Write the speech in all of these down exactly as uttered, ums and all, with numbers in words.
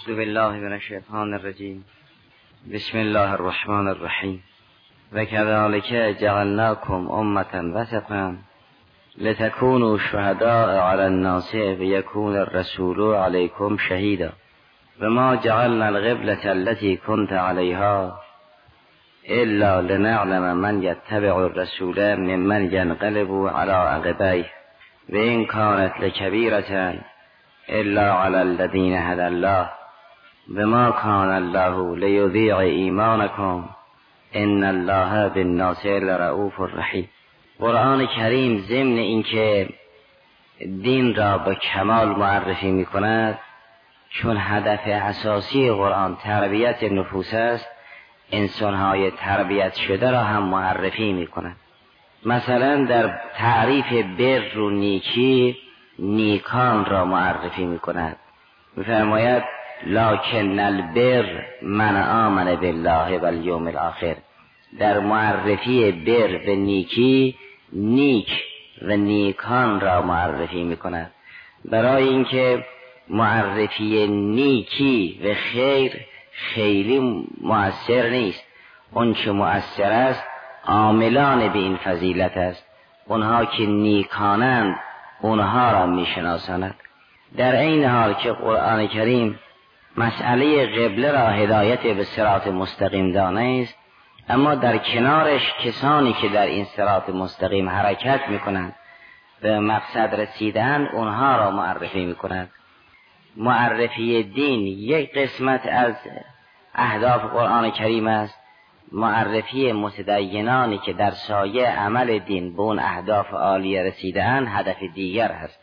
اعوذ بالله من الشیطان الرجیم. بسم الله الرحمن الرحیم. و کذالک جعلناکم امة وسطا لتکونوا شهداء علی الناس و یکون الرسول علیکم شهیدا و ما جعلنا القبلة التي كنت عليها الا لنعلم من يتبع الرسول ممن ينقلب على عقبيه و ان كانت لكبيرة الا على الذين هدى الله و ما كان الله لیضیع ایمانکم ان الله بالناس لرؤوف رحیم. قرآن کریم ضمن اینکه دین را به کمال معرفی می کند، چون هدف اساسی قرآن تربیت نفوس است، انسانهای تربیت شده را هم معرفی می کند. مثلا در تعریف بر و نیکی، نیکان را معرفی می کند. می فرماید لکن البر من آمن بالله و الیوم الاخر. در معرفی بر و نیکی، نیک و نیکان را معرفی می کند، برای اینکه معرفی نیکی و خیر خیلی مؤثر نیست. اون چه مؤثر است عاملان به این فضیلت است. اونها که نیکانند اونها را می شناساند. در این حال که قرآن کریم مسئله قبله را هدایت به صراط مستقیم دانه است، اما در کنارش کسانی که در این صراط مستقیم حرکت میکنند به مقصد رسیدن، اونها را معرفی میکند. معرفی دین یک قسمت از اهداف قرآن کریم است. معرفی متدینانی که در سایه عمل دین به اون اهداف عالیه رسیدن هدف دیگر است.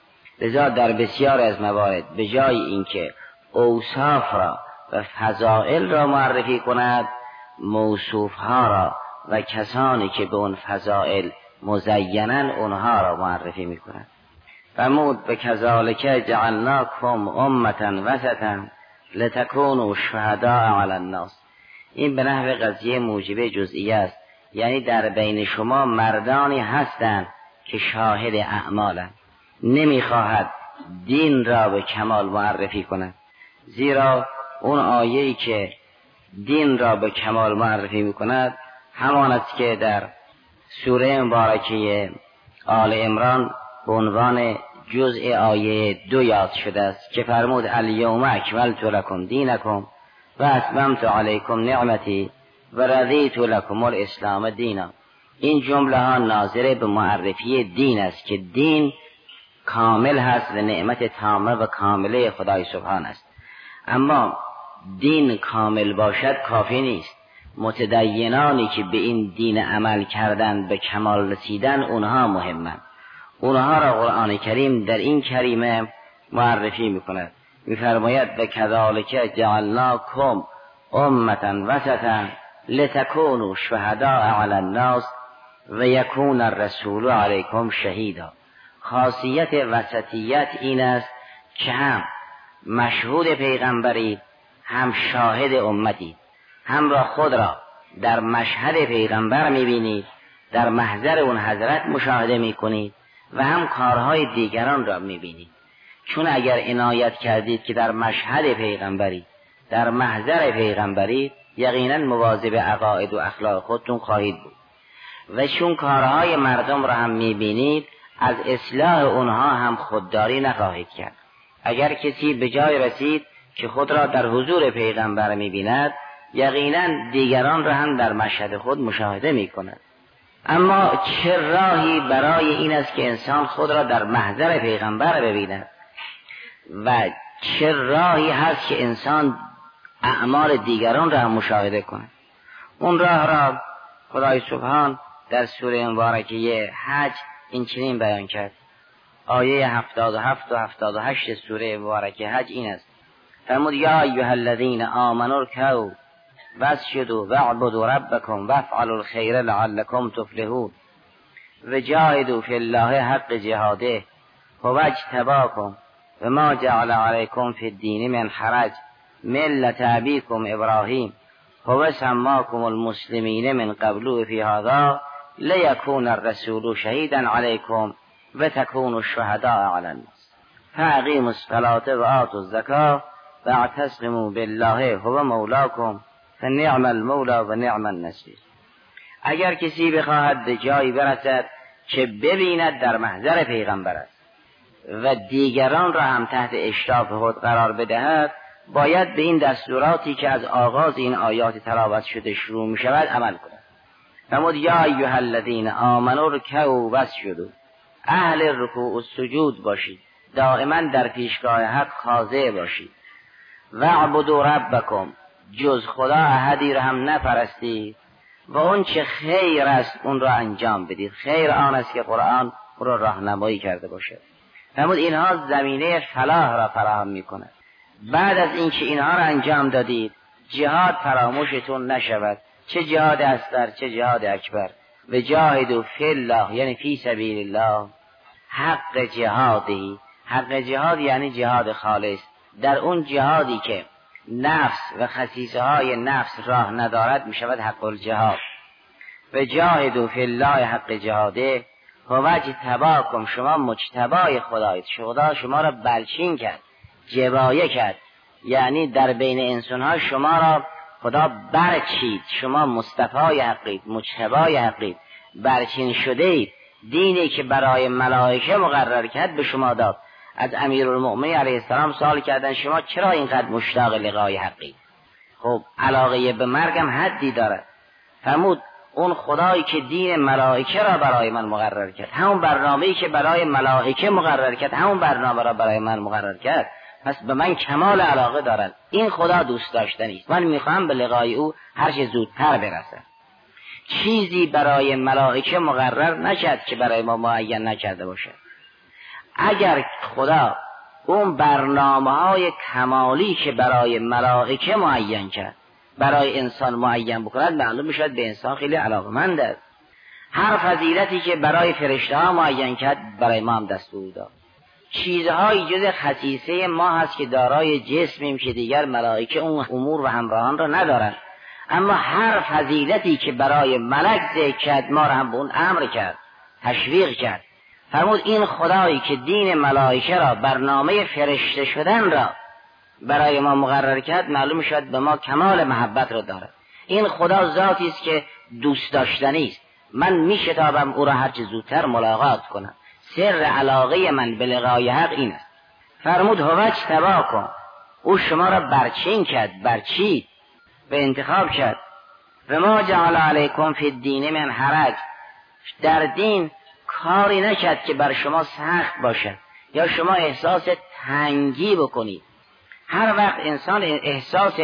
لذا در بسیار از موارد به جای اینکه اوصاف را و فضائل را معرفی کند، موصوف ها را و کسانی که به اون فضائل مزینن اونها را معرفی می کند. فرمود و کذالک جعلناکم امة وسطا لتکونوا شهداء علی الناس. این به نحو قضیه موجب جزئیه است، یعنی در بین شما مردانی هستند که شاهد اعمالند. نمیخواهد دین را به کمال معرفی کند، زیرا اون آیه‌ای که دین را به کمال معرفی میکند همان است که در سوره مبارکه آل عمران به عنوان جزء آیه دو یاد شده است که فرمود الیوم اکملت لکم دینکم و اتممت علیکم نعمتی و رضیت لکم الاسلام دینا. این جمله ها ناظر به معرفی دین است که دین کامل هست و نعمت تامه و کامله خدای سبحان است. اما دین کامل باشد کافی نیست. متدینانی که به این دین عمل کردن، به کمال رسیدن، اونها مهمند. اونها را قرآن کریم در این کریمه معرفی میکند. میفرماید و کذالک جعلناکم امة وسطا لتکونوا شهداء علی الناس و یکون الرسول علیکم شهیدا. خاصیت وسطیت این است که هم مشهود پیغمبری، هم شاهد امتی. هم را خود را در مشهد پیغمبر میبینید، در محضر اون حضرت مشاهده میکنید و هم کارهای دیگران را میبینید. چون اگر عنایت کردید که در مشهد پیغمبری، در محضر پیغمبری، یقینا مواظب عقاید و اخلاق خودتون خواهید بود. و چون کارهای مردم را هم میبینید، از اصلاح اونها هم خودداری نخواهید کرد. اگر کسی به جای رسید که خود را در حضور پیغمبر می‌بیند، یقینا دیگران را هم در مشهد خود مشاهده می‌کند. اما چه راهی برای این است که انسان خود را در محضر پیغمبر ببیند و چه راهی هست که انسان اعمال دیگران را هم مشاهده کند؟ اون راه را خدای سبحان در سوره مبارکه حج این چنین بیان کرد. آیه هفتاد و هفت و هفتاد و هشت سوره مبارکه حج این است: فرمود یا ایها الذین آمنوا ارکعوا واسجدوا واعبدوا ربکم وافعلوا الخیر لعلکم تفلحون وجاهدوا فی الله حق جهاده هو اجتباکم و ما جعل علیکم فی الدین من حرج ملة ابیکم ابراهیم هو سماکم المسلمین من قبل فی هذا لیکون الرسول شهیدا علیکم و تکونوا شهداء علی الناس فاقیموا الصلاة و آتوا الزکاة واعتصموا بالله هو مولاکم فنعم المولا و نعم النصیر. اگر کسی بخواهد به جایی برسد که ببیند در محضر پیغمبر است و دیگران را هم تحت اشراف خود قرار بدهد، باید به این دستوراتی که از آغاز این آیات تلاوت شده شروع می شود عمل کند. فرمود یا ایها الذین آمنوا ارکعوا واسجدوا، اهل رکوع و سجود باشید، دائما در پیشگاه حق خاضع باشید. واعبدوا ربکم، جز خدا احدی را هم نپرستید و اون چه خیر است اون را انجام بدید. خیر آن است که قرآن او را راهنمایی کرده باشد. فرمود اینها زمینه فلاح را فراهم می‌کند. بعد از اینکه اینها را انجام دادید، جهاد فراموشتون نشود، چه جهاد اصغر چه جهاد اکبر. و جاهدوا فی الله یعنی فی سبیل الله حق جهادی. حق جهاد یعنی جهاد خالص، در اون جهادی که نفس و خصیصه های نفس راه ندارد می شود حق الجهاد. و جاهدوا فی الله حق جهاده هو اجتباکم، شما مجتبای خدایید، خدا شما را بلچین کرد، جبایه کرد، یعنی در بین انسان ها شما را خدا برچید، شما مصطفای حقید، مجتبای حقید، برچین شده اید. دینی که برای ملائکه مقرر کرد به شما داد. از امیرالمؤمنین علیه السلام سوال کردن شما چرا اینقدر مشتاق لقای حقید؟ خب علاقه به مرگم حدی داره. فرمود اون خدایی که دین ملائکه را برای من مقرر کرد، همون برنامه‌ای که برای ملائکه مقرر کرد، همون برنامه را برای من مقرر کرد، پس به من کمال علاقه دارد. این خدا دوست داشتنی است. من میخوام به لقای او هر چه زودتر برسم. چیزی برای ملائکه مقرر نشد که برای ما معین نکرده باشد. اگر خدا اون برنامه‌های کمالی که برای ملائکه معین کرد برای انسان معین بکند، معلوم میشد به انسان خیلی علاقمند است. هر فضیلتی که برای فرشته ها معین کرد برای ما هم دستور داد. چیزهایی جز خصیصه ما هست که دارای جسمیم که دیگر ملائکه اون امور و همراهان را ندارند، اما هر فضیلتی که برای ملک ذکر کرد ما را هم به اون امر کرد، تشویق کرد. فرمود این خدایی که دین ملائکه را، برنامه فرشته شدن را برای ما مقرر کرد، معلوم شد به ما کمال محبت را دارد. این خدا ذاتی است که دوست داشتنی است. من میشتابم او را هر چه زودتر ملاقات کنم. سر علاقه من به لقای حق این است. فرمود هو اجتباکم، او شما را برچین کرد، برچید و انتخاب کرد. و ما جعل علیکم فی الدین من حرج، در دین کاری نکرد که بر شما سخت باشد یا شما احساس تنگی بکنید. هر وقت انسان احساس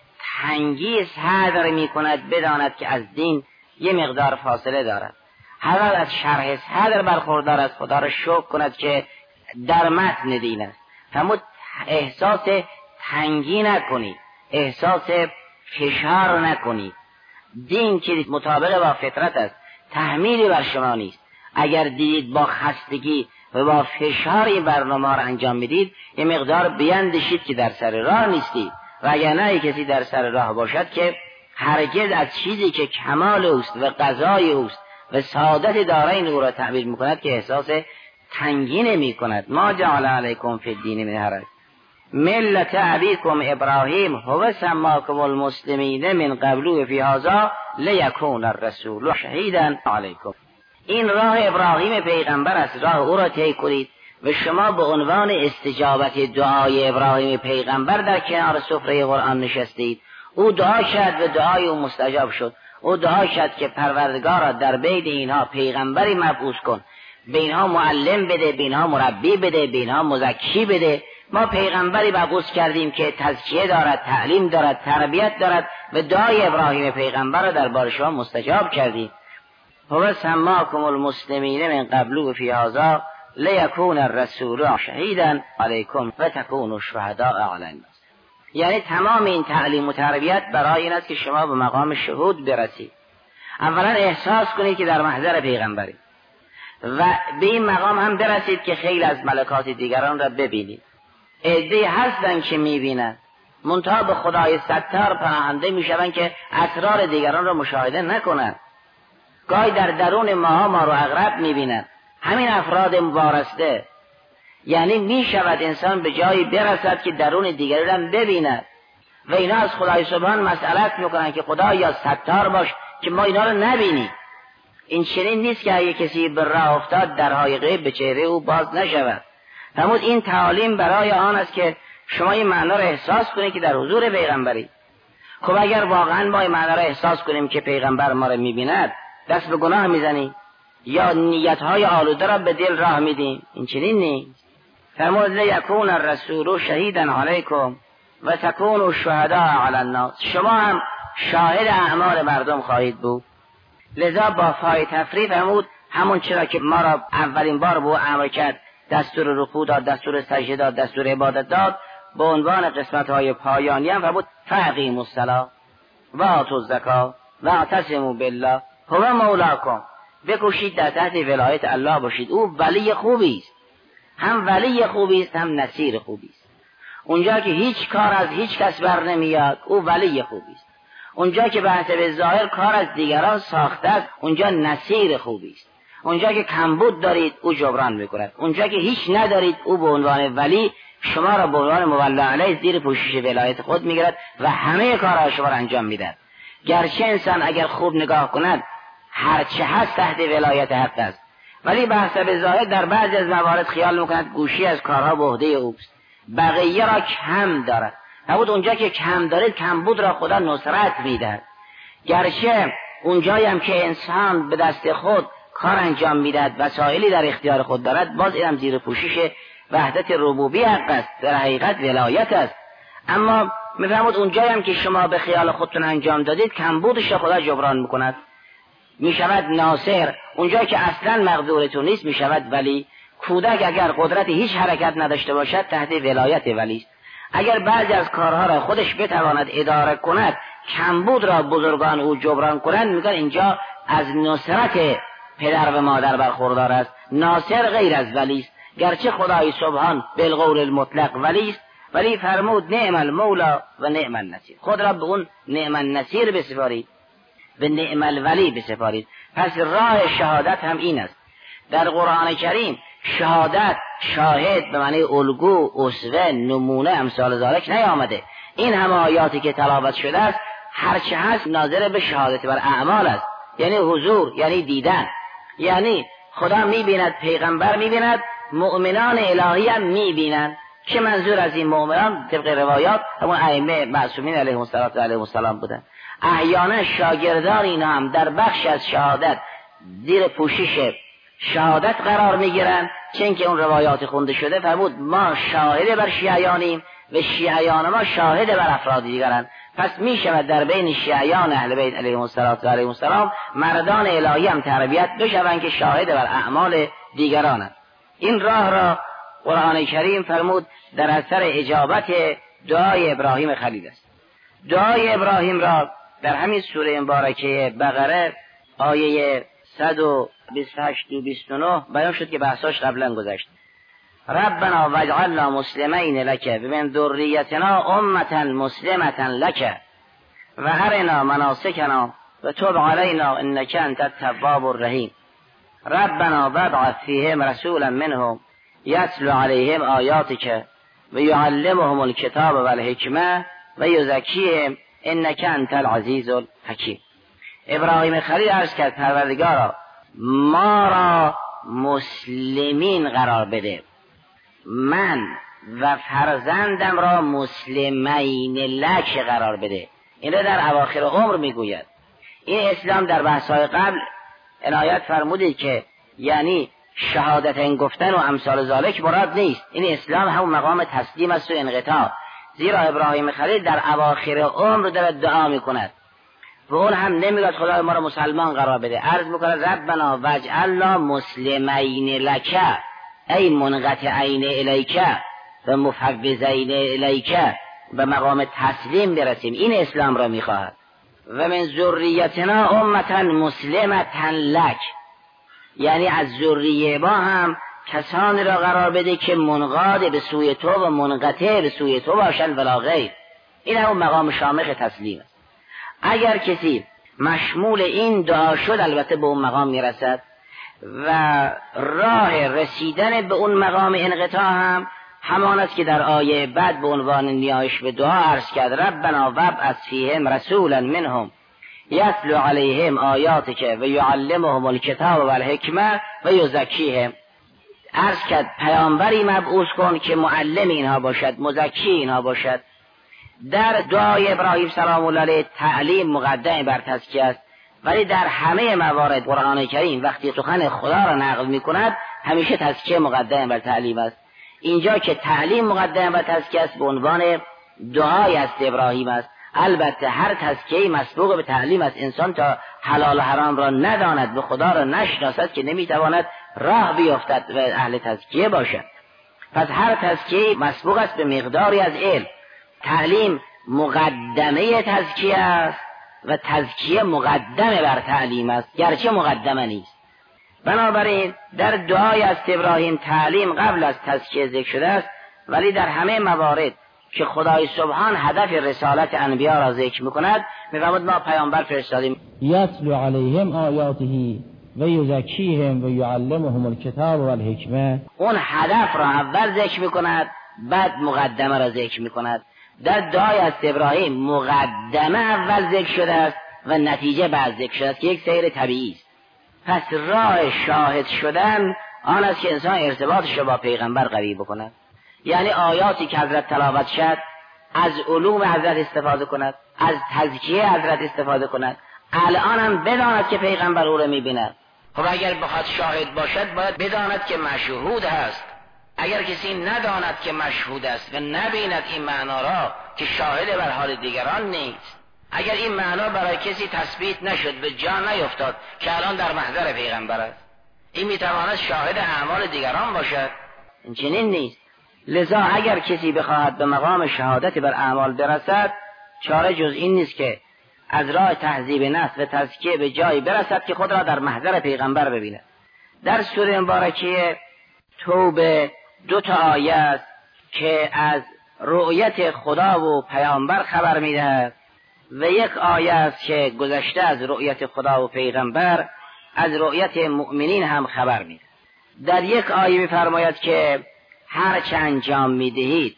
تنگی صدر می کند، بداند که از دین یه مقدار فاصله دارد. هر وقت از شرح صدر برخوردار از خدا را شکر کند که در متن دین است. فرمود احساس تنگی نکنید، احساس فشار نکنید. دین که مطابق با فطرت است، تحمیلی بر شما نیست. اگر دیدید با خستگی و با فشار این برنامه ها را انجام میدید، یه مقدار بیندیشید که در سر راه نیستید. و اگر نه کسی در سر راه باشد که هرگز از چیزی که کمال اوست و قضای اوست و سعادت دارین او را تعبیر میکند که احساس تنگی نمی کند. ما جعل علیکم فی الدین من حرج ملت ابیکم ابراهیم هو سماکم المسلمین من قبل و فی هذا لیکون الرسول شهیدا علیکم. این راه ابراهیم پیغمبر است، راه او را طی کنید و شما به عنوان استجابت دعای ابراهیم پیغمبر در کنار سفره قرآن نشستید. او دعا کرد و دعای او مستجاب شد. او دعا کرد که پروردگارا در بین اینها پیغمبری مبعوث کن، به اینها معلم بده، به اینها مربی بده، به اینها مزکی بده. ما پیغمبری مبعوث کردیم که تزکیه دارد، تعلیم دارد، تربیت دارد و دعای ابراهیم پیغمبر را دربار شما مستجاب کردیم. هو سماکم المسلمین من قبل و فی هذا لیکون الرسول شهیدا علیکم و تکونوا شهداء علی الناس. یعنی تمام این تعلیم و تربیت برای این است که شما به مقام شهود برسید. اولا احساس کنید که در محضر پیغمبری و به این مقام هم برسید که خیلی از ملکات دیگران را ببینید. عده‌ای هستن که میبینند منتها به خدای ستار پناهنده میشوند که اسرار دیگران را مشاهده نکنند. گاهی در درون ماها ما رو اغرب میبینند. همین افراد وارسته یعنی می شود انسان به جایی برسد که درون دیگری را ببیند و اینا از خدای سبحان مسئلت میکنن که خدا یا ستار باش که ما اینا رو نبینیم. این چنین نیست که اگه کسی به راه افتاد درهای غیب به چهره او باز نشود. فرمود این تعالیم برای آن است که شما این معنا رو احساس کنید که در حضور پیغمبری. خب اگر واقعا ما این معنا رو احساس کنیم که پیغمبر ما رو میبیند، دست به گناه میزنیم یا نیتهای آلوده را به دل راه میدیم؟ این چنین نیست. فرمود لیکون الرسول شهیدا علیکم و تکونوا شهداء علی الناس. شما هم شاهد اعمال مردم خواهید بود. لذا با فای تفریح فرمود همون چرا که ما را اولین بار به امر کرد، دستور رکوع داد، دستور سجده داد، دستور عبادت داد، به عنوان قسمت های پایانی هم فرمود فاقیموا الصلاة و آتوا الزکاة و اعتصموا بالله هو مولاکم. بکوشید در تحت ولایت الله باشید. او ولی خوبی است، هم ولی خوبی است هم نصیر خوبی است. اونجا که هیچ کار از هیچ کس بر نمیاد او ولی خوبی است. اونجا که به حسب ظاهر کار از دیگران ساخته است اونجا نصیر خوبی است. اونجا که کمبود دارید او جبران میکند. اونجا که هیچ ندارید او به عنوان ولی شما را به عنوان مولا علیه زیر پوشش ولایت خود میگیرد و همه کارها شما را انجام میدهد. گرچه انسان اگر خوب نگاه کند هرچه هست تحت ولایت حق است، ولی به حسب ظاهر در بعضی از موارد خیال میکند گوشی از کارها به عهده اوست، بقیه را کم دارد. نبود اونجا که کم دارید کمبود را خدا نصرت میدهد. گرچه اونجایی هم که انسان به دست خود کار انجام میدهد وسایلی در اختیار خود دارد، باز اینم زیر پوشش وحدت ربوبی حق است، در حقیقت ولایت است. اما میفهمید اونجایی هم که شما به خیال خودتون انجام دادید کمبودش را خدا جبران میکند، میشود ناصر. اونجایی که اصلا مقدورتون نیست میشود ولی. کودک اگر قدرت هیچ حرکت نداشته باشد تحت ولایت ولی است. اگر بعضی از کارها را خودش بتواند اداره کند، کمبود را بزرگان او جبران کنند، میگن اینجا از نصرت پدر و مادر برخوردار است. ناصر غیر از ولی است. گرچه خدای سبحان بالقول المطلق ولی است، ولی فرمود نعم المولا و نعم النصیر. خود را به اون نعم النصیر بسپارید، به نعم الولی بسپارید. پس راه شهادت هم این است. در قرآن کریم شهادت، شاهد به معنی الگو، اسوه، نمونه، امثال ذالک نیامده. این همه آیاتی که تلاوت شده است هرچه هست ناظر به شهادت بر اعمال است، یعنی حضور، یعنی دیدن. یعنی خدا میبیند، پیغمبر میبیند، مؤمنان الهی هم میبینند. چه منظور از این مؤمنان؟ طبق روایات همون ائمه معصومین علیهم السلام و علیهم السلام بودن. احیانا شاگردان اینا هم در بخش از شهادت زیر پوشش شهادت قرار میگیرن، چون که اون روایات خونده شده فرمود ما شاهد بر شیعیانیم و شیعیان ما شاهد بر افراد دیگرند. پس می شود در بین شیعیان اهل بیت علیهم السلام و علیهم السلام مردان الهی هم تربیت بشوند که شاهد بر اعمال دیگرانند. این راه را قرآن کریم فرمود در اثر اجابت دعای ابراهیم خلیل است. دعای ابراهیم را در همین سوره مبارکه بقره آیه صد و بیست و هشت و بیست و نه بیان شد که بحثاش قبلا گذشت. ربنا واجعلنا مسلمین لک و من ذریتنا امة مسلمة لک و ارنا مناسکنا و تب علینا انک انت التواب الرحیم. ربنا وابعث فیهم رسولا منهم یتلو علیهم آیاتک و یعلمهم الکتاب والحکمه و یزکیهم انک انت العزیز الحکیم. ابراهیم خلیل عرض کرد پروردگارا ما را مسلمین قرار بده، من و فرزندم را مسلمین لک قرار بده. این را در اواخر عمر میگوید. این اسلام در بحث‌های قبل عنایت فرمودید که یعنی شهادت این گفتن و امثال ذالک مراد نیست. این اسلام همون مقام تسلیم است و انقطاع. زیرا ابراهیم خلیل در اواخر عمر دارد دعا میکند و اون هم نمیگه خدای ما را مسلمان قرار بده، عرض میکنه ربنا واجعلنا مسلمین لک ای منقطعین الیک و مفوضین الیک، به مقام تسلیم برسیم. این اسلام را میخواهد. و من ذریتنا امة مسلمة لک، یعنی از ذریه ما هم کسانی را قرار بده که منقاد به سوی تو و منقطع به سوی تو باشند ولا غیر. این هم مقام شامخ تسلیم است. اگر کسی مشمول این دعا شد البته به اون مقام میرسد و راه رسیدن به اون مقام انقطاع هم همان است که در آیه بعد به عنوان نیایش به دعا عرض کرد ربنا وابعث فیهم رسولا منهم یتلو علیهم آیاتک و یعلمهم الکتاب و الحکمه و یزکیهم. عرض کرد پیامبری مبعوث کن که معلم اینها باشد، مزکی اینها باشد. در دعای ابراهیم سلام الله علیه تعلیم مقدم بر تزکیه است، ولی در همه موارد قرآن کریم وقتی سخن خدا را نقل می کند همیشه تزکیه مقدم بر تعلیم است. اینجا که تعلیم مقدم بر تزکیه است به عنوان دعای است ابراهیم است. البته هر تزکیه مسبوق به تعلیم است. انسان تا حلال و حرام را نداند، به خدا را نشناسد که نمیتواند راه بیفتد و اهل تزکیه باشد. پس هر تزکیه مسبوق است به مقداری از علم. تعلیم مقدمه تزکیه است و تزکیه مقدمه بر تعلیم است، گرچه مقدمه نیست. بنابراین در دعای از ابراهیم تعلیم قبل از تزکیه ذکر شده است، ولی در همه موارد که خدای سبحان هدف رسالت انبیا را ذکر میکند میفرماید ما پیامبر فرستادیم یتلو علیهم آیاته و یزکیهم و یعلمهم الکتاب و الحکمه. اون هدف را اول ذکر میکند، بعد مقدمه را ذکر میکند. در دعای از ابراهیم مقدمه اول ذکر شده است و نتیجه بعد ذکر شده است که یک سیر طبیعی است. پس راه شاهد شدن آن است که انسان ارتباطش را با پیغمبر قوی بکند، یعنی آیاتی که حضرت تلاوت شد از علوم حضرت استفاده کند، از تزکیه حضرت استفاده کند، الان هم بداند که پیغمبر او را میبیند. خب اگر بخواد شاهد باشد باید بداند که مشهود هست. اگر کسی نداند که مشهود است و نبیند این معنا را که شاهد بر حال دیگران نیست، اگر این معنا برای کسی تثبیت نشد، به جا نیفتاد که الان در محضر پیغمبر است، این میتواند شاهد اعمال دیگران باشد؟ این چنین نیست. لذا اگر کسی بخواهد به مقام شهادت بر اعمال برسد، چاره جز این نیست که از راه تهذیب نفس و تزکیه به جایی برسد که خود را در محضر پیغمبر ببیند. در سوره مبارکه توبه دو تا آیه است که از رؤیت خدا و پیامبر خبر میدهد و یک آیه است که گذشته از رؤیت خدا و پیغمبر از رؤیت مؤمنین هم خبر میدهد. در یک آیه میفرماید که هر چه انجام میدهید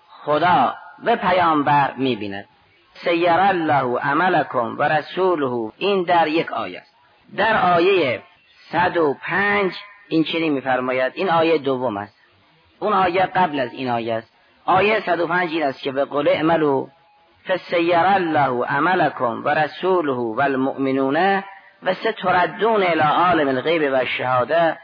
خدا و پیامبر میبیند. سیر الله عملکم و رسوله، این در یک آیه است. در آیه صد و پنج این چنین میفرماید، این آیه دوم است، اون آیه قبل از این آیه است. آیه صد و پنج این است که به قول اعملوا فسیر الله عملکم و رسوله و المؤمنون و ستردون الی عالم الغیب و الشهاده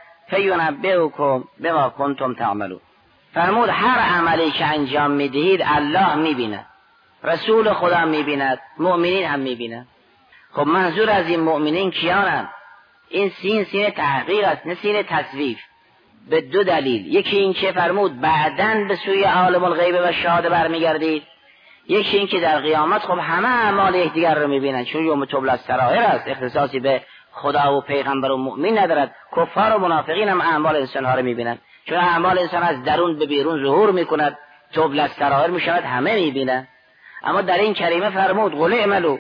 فینبئکم بما کنتم تعملون. فرمود هر عملی که انجام میدهید الله میبیند، رسول خدا میبیند، مؤمنین هم میبیند. خب منظور از این مؤمنین کیانند؟ این سین سین تحقیق است، نه سین تصویف، به دو دلیل. یکی این که فرمود بعداً به سوی عالم الغیب و شهاده برمیگردید، یکی این که در قیامت خب همه اعمال یکدیگر رو میبینند، چون یوم تبلی السرائر است، اختصاصی به خدا و پیغمبر و مؤمن ندارد. کفار و منافقین هم اعمال انسان‌ها رو میبینند، چون اعمال انسان از درون به بیرون ظهور میکند، تبلی السرائر میشود، همه میبینند. اما در این کریمه فرمود قل اعملوا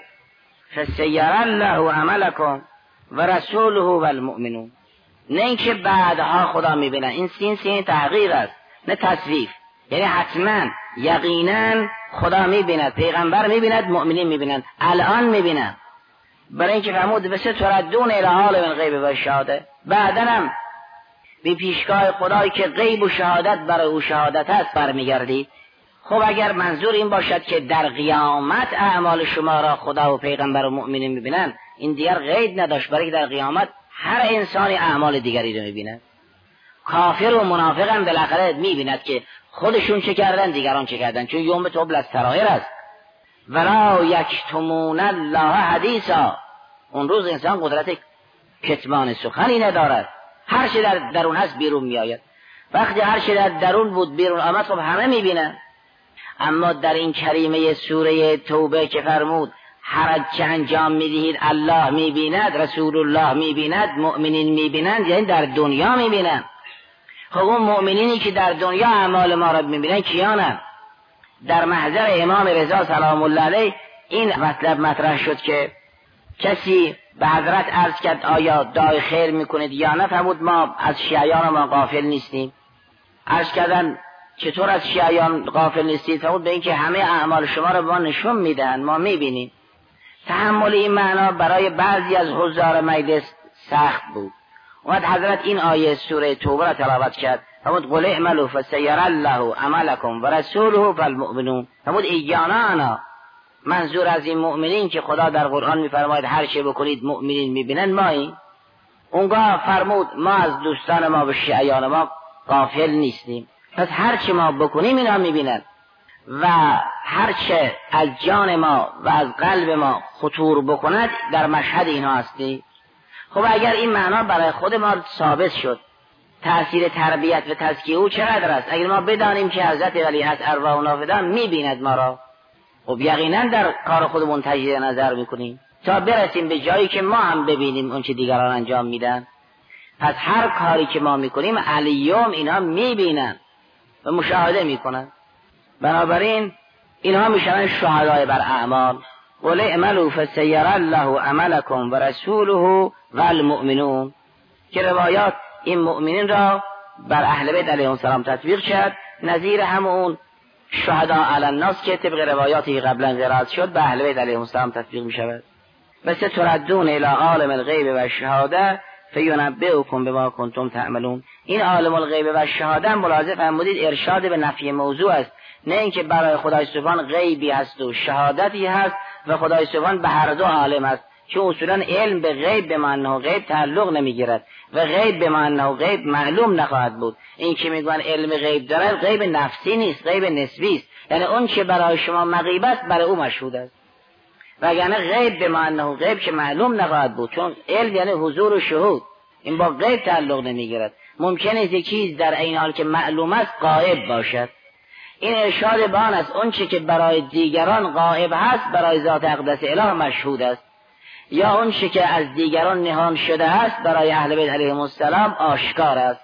فسیر الله عملکم و رسوله و المؤمنون، نه اینکه بعدها خدا میبینن. این سین سین تحقیق است، نه تصویف. یعنی حتما یقینا خدا میبیند، پیغمبر میبیند، مؤمنین میبینند، الان میبینند. برای اینکه فرمود بسه تردون الی عالم الغیب و الشهاده، بعدا هم به پیشگاه خدایی که غیب و شهادت برای او شهادت است برمیگردید. خب اگر منظور این باشد که در قیامت اعمال شما را خدا و پیغمبر و مؤمنین میبینند، این دیگر قید نداشت، برای که در قیامت هر انسانی اعمال دیگری رو میبیند. کافر و منافق هم بالاخره میبیند که خودشون چه کردن دیگران چه کردن، چون یوم تبلی السرائر است. ولا یکتمون الله حدیثا، اون روز انسان قدرت کتمان سخنی ندارد، هر چه در درون هست بیرون میآید. وقتی هر چه در درون بود بیرون آمد خب همه میبینن. اما در این کریمه سوره توبه که فرمود هر چه انجام میدهید الله میبیند، رسول الله میبیند، مؤمنین میبینند، یعنی در دنیا میبینند. خب اون مؤمنینی که در دنیا اعمال ما را میبینند کیانند؟ در محضر امام رضا سلام الله علیه این مطلب مطرح شد که کسی به حضرت عرض کرد آیا دعای خیر میکنید یا نه؟ فرمود ما از شیعیان ما غافل نیستیم. عرض کردن چطور از شیعیان غافل نیستید؟ فرمود به اینکه همه اعمال شما رو به ما نشون میدن، ما میبینیم. تحمل این معنا برای بعضی از حضار مجلس سخت بود. اومد حضرت این آیه سوره توبه را تلاوت کرد، فرمود قل اعملوا فسیری الله عملکم و رسوله فالمؤمنون. فرمود ایانا انا، منظور از این مؤمنین که خدا در قرآن میفرماید هر چه بکنید مؤمنین میبینن مایی. اونگاه فرمود ما از دوستان ما و شیعیان ما غافل نیستیم، پس هر چه ما بکنیم اینا میبینن و هر چه از جان ما و از قلب ما خطور بکند در مشهد اینها هستی. خب اگر این معنا برای خود ما ثابت شد، تأثیر تربیت و تزکیه او چقدر است؟ اگر ما بدانیم که حضرت ولی از ارواح و نافذان میبیند ما را، خب یقینا در کار خودمون تجدید نظر میکنیم تا برسیم به جایی که ما هم ببینیم اون چه دیگران انجام میدن. پس هر کاری که ما میکنیم الیوم اینا میبینن و مشاهده میکنن. بنابراین اینها میشن شهدای بر اعمال. قل اعملوا فسیری الله عملکم و رسوله والمؤمنون، که روایات این مؤمنین را بر اهل بیت علیهم السلام تطبیق کرد، نظیر همون شهدا علی الناس که طبق روایاتی قبلا قرائت شد به اهل بیت علیهم السلام تطبیق می شود. بس تردون الی عالم الغیب و الشهاده فینبئکم بما کنتم تعملون. این عالم الغیب و الشهاده ملاحظه فرمودید ارشاد به نفی موضوع است، نه اینکه برای خدای سبحان غیبی هست و شهادتی هست و خدای سبحان به هر دو عالم است، چون اصولا علم به غیب به معنی غیب تعلق نمیگیرد و غیب به معنی غیب معلوم نخواهد بود. این که میگن علم غیب دارد، غیب نفسی نیست، غیب نسبی است، یعنی اون که برای شما مغیب است برای او مشهود است. وگرنه غیب به معنی غیب که معلوم نخواهد بود، چون علم یعنی حضور و شهود، این با غیب تعلق نمیگیرد. ممکن است یک چیز در این حال که معلوم است غایب باشد. این ارشاد به آن است اون چه که برای دیگران غایب هست برای ذات اقدس اله مشهود است، یا اون چه که از دیگران نهان شده است برای اهل بیت علیهم السلام آشکار است.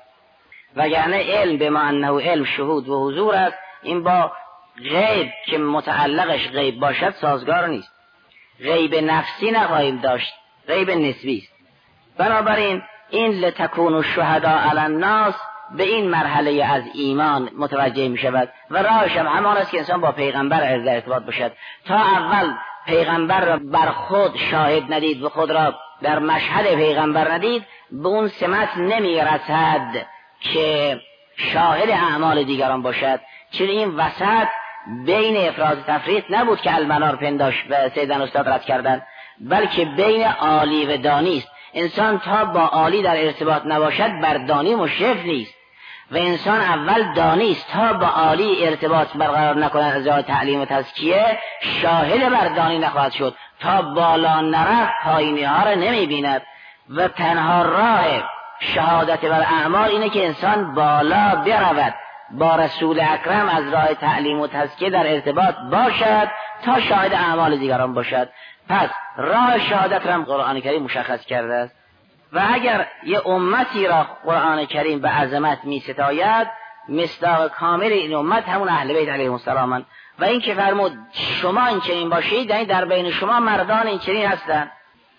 وگرنه علم به معنی علم شهود و حضور است، این با غیب که متعلقش غیب باشد سازگار نیست. غیب نفسی نخواهیم داشت، غیب نسبی است. بنابراین این لتکونوا شهداء علی الناس به این مرحله از ایمان متوجه می شود و راهش هم همان است که انسان با پیغمبر در ارتباط باشد. تا اول پیغمبر را بر خود شاهد ندید و خود را در مشهد پیغمبر ندید، به اون سمت نمی رسد که شاهد اعمال دیگران باشد. چون این وسط بین افراط و تفریط نبود که المنار پنداش به سیدن استاد رد کردن، بلکه بین عالی و دانی است. انسان تا با عالی در ارتباط نباشد بر دانی مشرف نیست و انسان اول دانی است تا با عالی ارتباط برقرار نکند از راه تعلیم و تزکیه شاهد بر دانی نخواهد شد. تا بالا نرفت پایینی ها را نمی بیند و تنها راه شهادت بر اعمال اینه که انسان بالا برود، با رسول اکرم از راه تعلیم و تزکیه در ارتباط باشد تا شاهد اعمال دیگران باشد. پس راه شهادت را هم قرآن کریم مشخص کرده است و اگر یه امتی را قرآن کریم به عظمت می ستاید، مصداق کامل این امت همون اهل بیت علیهم السلام و این که فرمود شما این چنین باشید، یعنی در بین شما مردان این چنین هستند.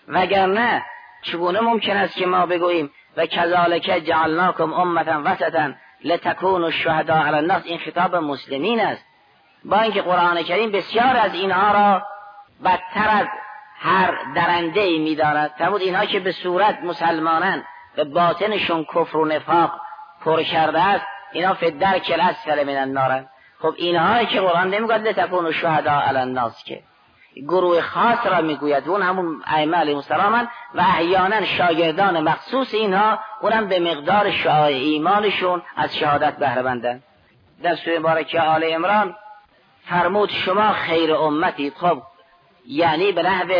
وگرنه چگونه ممکن است که ما بگوییم و کذالک جعلناکم امة وسطا لتکونوا شهداء علی الناس؟ این خطاب مسلمین است، با اینکه قرآن کریم بسیار از اینها را بدتر از هر درنده ای می دارد. فرمود اینها که به صورت مسلمانند و باطنشون کفر و نفاق پر کرده است، اینا فی الدرک الاسفل من النار. خب اینها که قرآن نمیگوید لتکونوا شهداء علی الناس، که گروه خاص را میگوید، اون همون ائمه علیهم السلام و احیانا شاگردان مخصوص اینها، اونم به مقدار شعاع ایمانشون از شهادت بهره مندند. در سوره مبارکه آل عمران فرمود شما خیر امتی. خب یعنی به نحو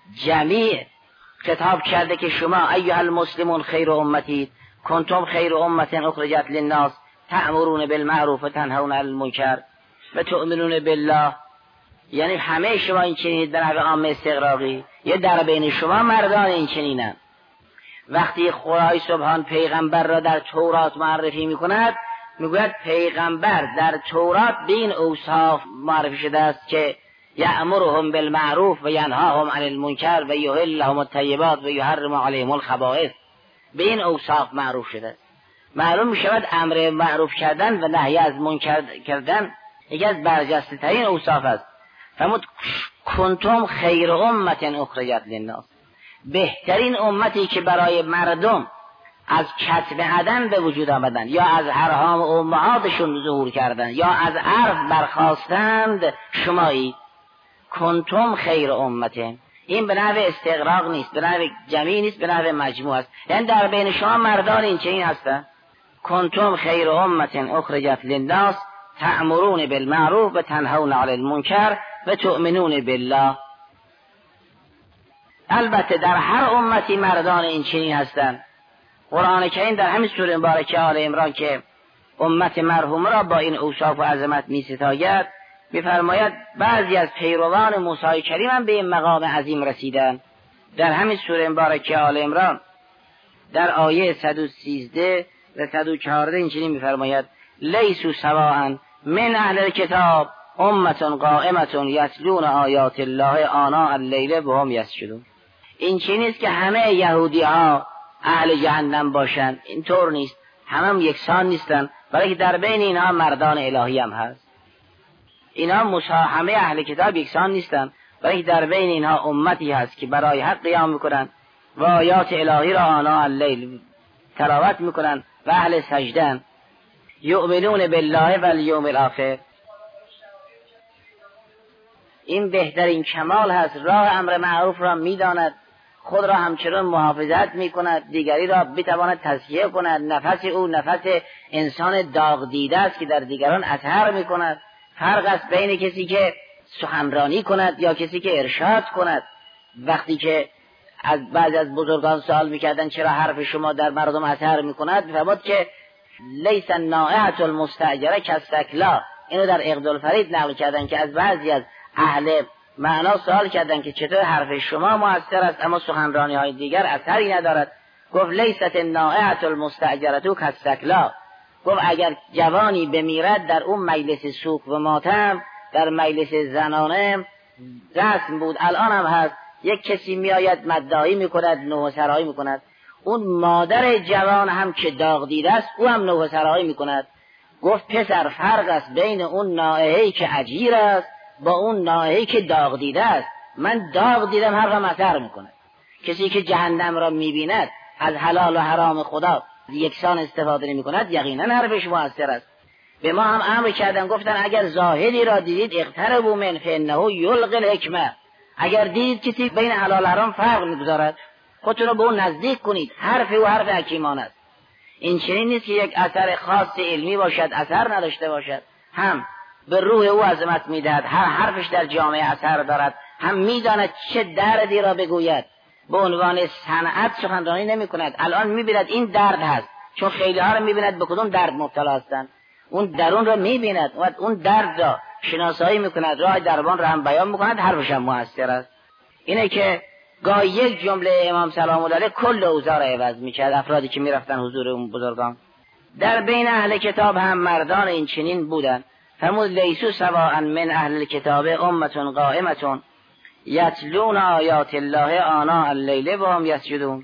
جمیع خطاب کرده که شما ایها المسلمون خیر امتی کنتم خیر امت اخرجت للناس تأمرون بالمعروف و تنهون عن المنکر و تؤمنون بالله. یعنی همه شما این چنینید به نحو عام استغراقی، یه در بین شما مردان این چنینند. وقتی خدای سبحان پیغمبر را در تورات معرفی میکند، میگوید پیغمبر در تورات به این اوصاف معرفی شده است که یأمرهم بالمعروف و ینهاهم عن المنکر و یحل لهم الطیبات و یحرم علیهم الخبائث. به این اوصاف معروف شده. معلوم می شود امر معروف کردن و نهی از منکر کردن یکی از برجسته ترین اوصاف است. فرمود کنتم خیر امت اخرجت للناس، بهترین امتی که برای مردم از کتب عدن به وجود آمدن یا از ارحام امهاتشون ظهور کردن یا از عرف برخاستند شمایی. کنتم خیر امت، این به نحو استغراق نیست، به نحو جمعی نیست، به نحو مجموع است. یعنی در بین شما مردان این چنین هستند. کنتم خیر امت اخرجت للناس تأمرون بالمعروف و تنهون عن المنکر و تؤمنون بالله. البته در هر امتی مردان این چنین هستند. قرآن کریم در همین سوره مبارکه آل عمران که امت مرحومه را با این اوصاف و عظمت می ستاید می‌فرماید بعضی از پیروان موسی کریم هم به این مقام عظیم رسیدند. در همین سوره مبارکه آل عمران در آیه صد و سیزده و صد و چهارده اینجوری می‌فرماید لیسوا سواء من اهل الکتاب امة قائمة یتلون آیات الله آناء اللیل و هم یسجدون. این چیزی نیست که همه یهودی ها اهل جهنم باشند، اینطور نیست. همه هم یکسان نیستن، برای که در بین اینها مردان الهی هم هست. اینها مسا همه اهل کتاب یکسان نیستن، برای که در بین اینها امتی هست که برای حق قیام میکنن و آیات الهی را آناء اللیل تلاوت میکنن و اهل سجدن. یؤمنون بالله و الیوم الاخر. این بهترین کمال هست. راه امر معروف را میداند، خود را همچنان محافظت میکند، دیگری را بتواند تزکیه کند. نفس او نفس انسان داغ دیده است که در دیگران اثر میکند. فرق است بین کسی که سخنرانی کند یا کسی که ارشاد کند. وقتی که از بعضی از بزرگان سوال میکردن چرا حرف شما در مردم اثر میکند، میفرمود که لیس النائحة المستأجره کالسکلا. اینو در اقدالفرید نقل کردن که از بعضی از اهل معنا سوال کردن که چطور حرف شما مؤثر است اما سخنرانی های دیگر اثری ندارد. گفت لیست النائحة المستأجره کالسکلا. گفت اگر جوانی بمیرد در اون مجلس سوق و ماتم، در مجلس زنانه رسم بود، الان هم هست، یک کسی میآید مدعی میکند، نوحه سرایی میکند. اون مادر جوان هم که داغ دیده است او هم نوحه سرایی میکند. گفت پسر فرق است بین اون نائحه‌ای که اجیر است با اون نائحه‌ای که داغ دیده است. من داغ دیدم حرفم اثر میکند. کسی که جهنم را میبیند از حلال و حرام خدا یکسان استفاده نمی کند، یقینا حرفش مؤثر است. به ما هم امر کردن، گفتن اگر زاهدی را دیدید اقتربوا من فانه یلقی الحکمه. اگر دیدید کسی بین حلال و حرام فرق میگذارد، خودتون رو به اون نزدیک کنید. حرف او حرف حکیمانه است. این چنین نیست که یک اثر خاص علمی باشد اثر نداشته باشد. هم به روح او عظمت میدهد، هر حرفش در جامعه اثر دارد، هم میداند چه دردی را بگوید. به عنوان صنعت سخنرانی نمی کند. الان میبیند این درد هست، چون خیلی ها رو میبیند به کدوم درد مبتلا هستند. اون درون رو میبیند و اون درد را شناسایی میکند، راه درمان را هم بیان میکند، حرفش هم موثر است. اینه که گاه یک جمله امام سلام الله علیه کل اوضاع را عوض میکرد. افرادی که میرفتن حضور اون بزرگان در بین اهل کتاب هم مردان این چنین بودند. فرمود لیسوا سواء من اهل الکتاب امة قائمة یتلون آیات الله آناء اللیل و هم یسجدون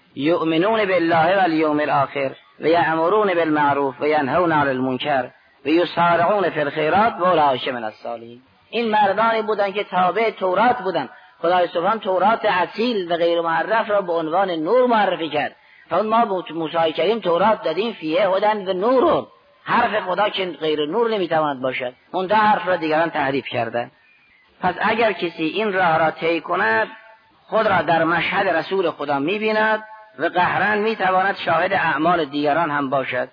یؤمنون بالله و الیوم الاخر و یأمرون بالمعروف و ینهون عن المنکر و یسارعون فی الخیرات و اولئک من الصالحین. این مردانی بودند که تابع تورات بودند. خدای سبحان تورات اصیل و غیر محرف را به عنوان نور معرفی کرد. چون ما به موسی کریم تورات دادیم فیه هدی و نور. حرف خدا که غیر نور نمیتواند باشد، اون ده حرف را دیگران تحریف کردند. پس اگر کسی این راه را طی کند، خود را در مشهد رسول خدا می‌بیند و قهرن می‌تواند شاهد اعمال دیگران هم باشد.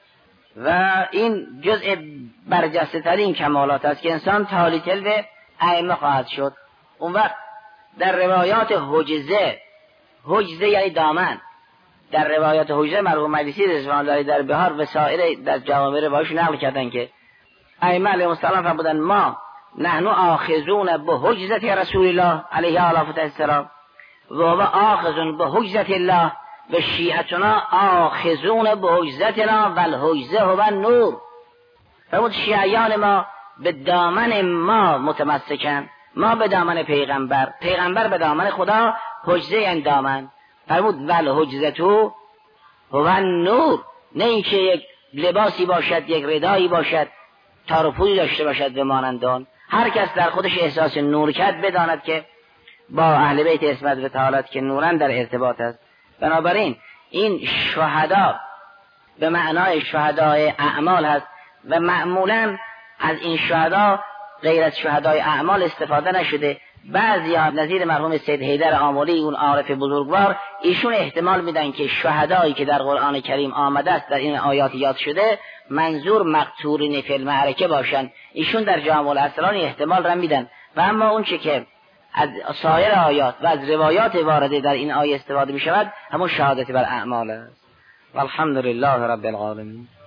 و این جزء برجسته ترین کمالات است که انسان تالی تلو ائمه خواهد شد. اون وقت در روایات حجزه، حجزه یعنی دامن، در روایات حجزه مرحوم مجلسی رضوان الله در بهار و سایر در جوامع روایش نقل کردن که ائمه علیهم السلام فرمودند ما نحن آخذون به حجزت رسول الله علیه آله السلام و هو آخذون به حجزت الله و شیعتنا آخذون به حجزتنا و الحجزه هو نور. فرمود شیعیان ما به دامن ما متمسکن ما به دامن پیغمبر، پیغمبر به دامن خدا، حجزه اندامن. فرمود ول حجزتو هو نور، نه اینکه یک لباسی باشد، یک ردایی باشد، تار و پولی داشته باشد به مانندان. هر کس در خودش احساس نور کرد بداند که با اهل بیت عصمت و طهارت که نورن در ارتباط است. بنابراین این شهدا به معنای شهدای اعمال هست و معمولا از این شهدا غیر از شهدای اعمال استفاده نشده. بعضی ها نظیر مرحوم سید حیدر آملی، اون عارف بزرگوار، ایشون احتمال میدن که شهدایی که در قرآن کریم آمده است در این آیات یاد شده منظور مقتولین فی المعرکه باشن. ایشون در جامع الاسرار احتمال را میدن. و اما اون چه که از سایر آیات و از روایات وارده در این آیه استفاده می شود همون شهادت بر اعمال است. والحمد لله رب العالمین.